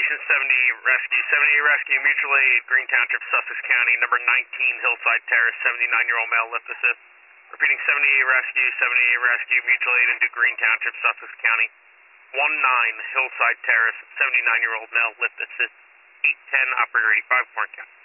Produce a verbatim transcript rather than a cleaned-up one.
Station seventy Rescue, seventy Rescue, Mutual Aid, Green Township, Sussex County, number nineteen, Hillside Terrace, seventy-nine-year-old male, lift assist. Repeating, seventy Rescue, seventy Rescue, Mutual Aid into Green Township, Sussex County, one nine, Hillside Terrace, seventy-nine-year-old male, lift assist, eight ten, operator eighty-five, point count.